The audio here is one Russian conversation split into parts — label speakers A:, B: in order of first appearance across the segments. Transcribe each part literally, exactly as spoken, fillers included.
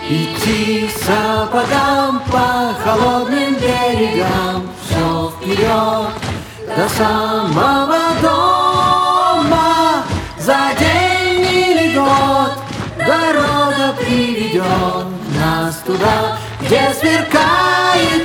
A: Идти сапогам по холодным берегам, все вперед до самого дома. За день или год дорога приведет нас туда, где сверкает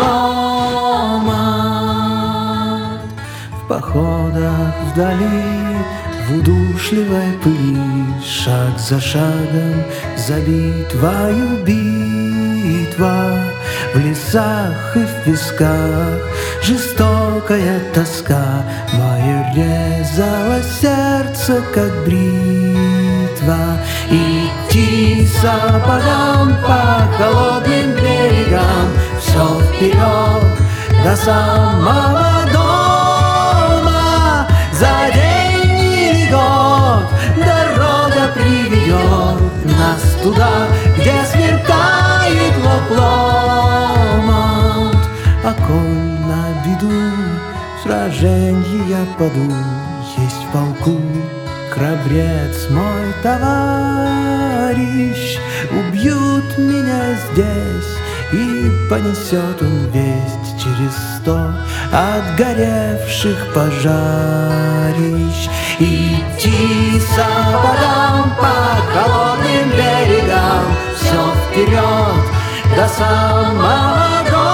A: лук-лома. В походах вдали, в удушливой пыли, шаг за шагом за битвою битва. В лесах и в песках жестокая тоска моя резала сердце, как бритва. Идти сапогам по холодным берегам, все вперед до самого дома. За день или год дорога приведет нас туда, где сверкает лук-лома. А коль на беду в сраженье я паду, есть в полку храбрец мой товарищ. Убьют меня здесь, и понесет он весть через сто отгоревших пожарищ. Идти сапогам по холодным берегам, все вперед до самого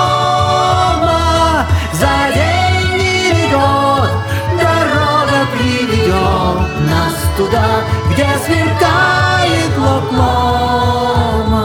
A: дома. За день или год дорога приведет нас туда, где сверкает лук-лома.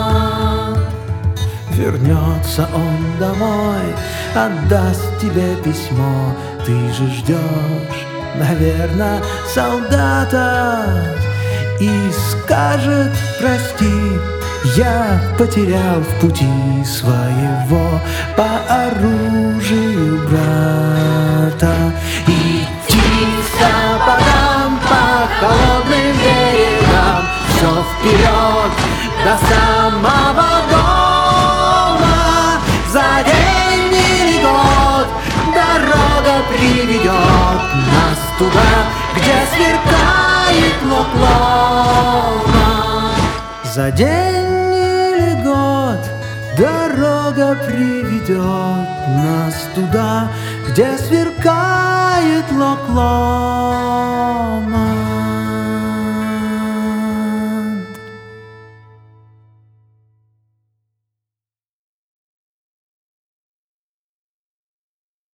A: Вернется он домой, отдаст тебе письмо. Ты же ждешь, наверное, солдата, и скажет: прости, я потерял в пути своего по оружию брата. Идти сапогам по холодным берегам, все вперед до самого дома. За день или год дорога приведет нас туда, где сверкает лук-лома. За день или год дорога приведет нас туда, где сверкает лук-лома.